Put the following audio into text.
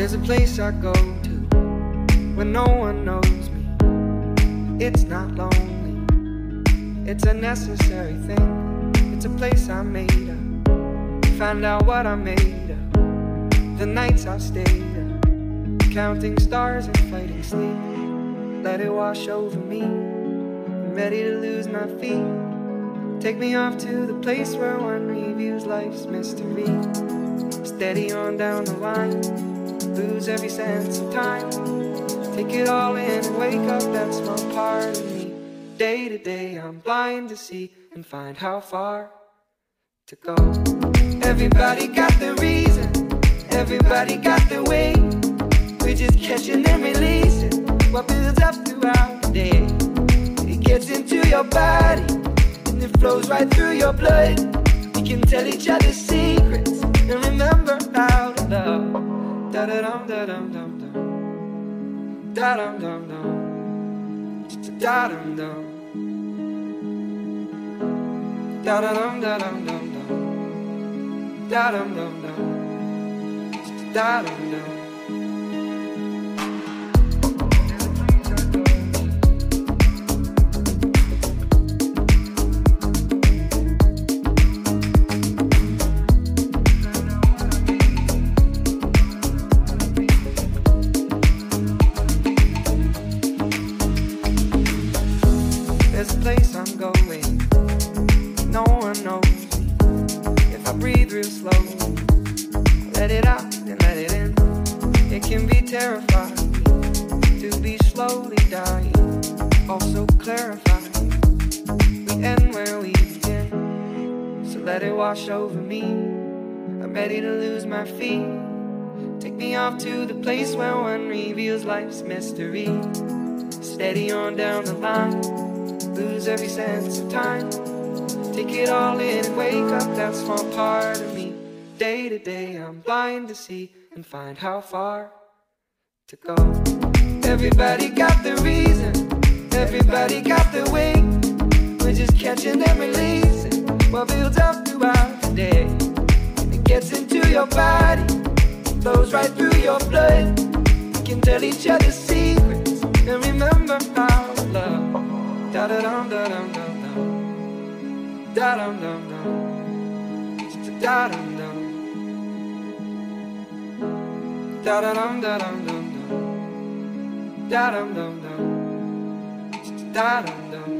There's a place I go to when no one knows me. It's not lonely, it's a necessary thing. It's a place I made up, find out what I made of. The nights I've stayed up, counting stars and fighting sleep. Let it wash over me, I'm ready to lose my feet. Take me off to the place where one reviews life's mystery. Steady on down the line, lose every sense of time. Take it all in and wake up that small part of me. Day to day I'm blind to see and find how far to go. Everybody got their reason, everybody got their way. We're just catching and releasing what builds up throughout the day. It gets into your body and it flows right through your blood. We can tell each other secrets and remember how to love. Da-da-dum, da-dum, dum, dum. Da-dum, dum, dum. Da-dum, dum. Da-da-dum, da-dum, dum, dum. Da-dum, dum, dum. Da-dum, dum. There's a place I'm going, no one knows me. If I breathe real slow, let it out and let it in. It can be terrifying to be slowly dying, also clarifying. We end where we begin, so let it wash over me. I'm ready to lose my feet. Take me off to the place where one reveals life's mystery. Steady on down the line, lose every sense of time. Take it all in and wake up that small part of me. Day to day I'm blind to see and find how far to go. Everybody got their reason, everybody got their way. We're just catching and releasing what builds up throughout the day. And it gets into your body, flows right through your blood. We can tell each other secrets and remember how to love. Da-da-dum, da-dum, dum, dum. Da-dum, dum, dum. Da-dum, dum. Da-da-dum, da-dum, dum, dum. Da-dum, dum, dum. Da-dum, dum.